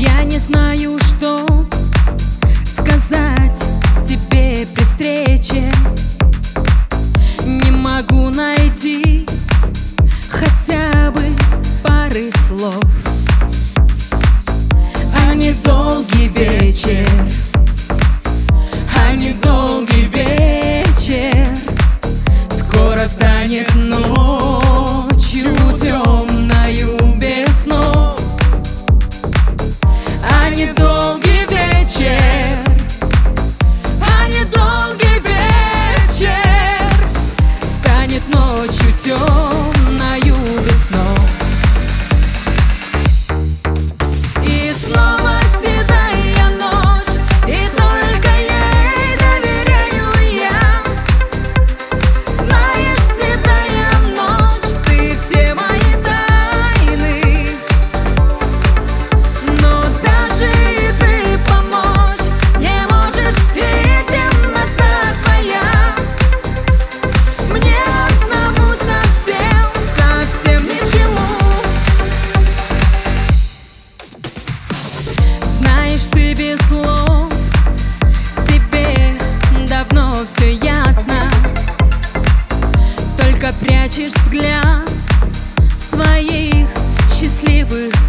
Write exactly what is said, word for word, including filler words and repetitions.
Я не знаю, что сказать тебе при встрече. Не могу найти хотя бы пары слов. А недолгий вечер, а недолгий вечер скоро станет ночью темною без снов. А недолгий вечер, а недолгий вечер станет ночью темною без снов. И снова седая ночь, и только ей доверяю я. Знаешь, седая ночь, ты все мои тайны, но даже и ты помочь не можешь, и темнота твоя мне одному совсем, совсем ни к чему. Знаешь, ты без слов, тебе давно все ясно, только прячешь взгляд своих счастливых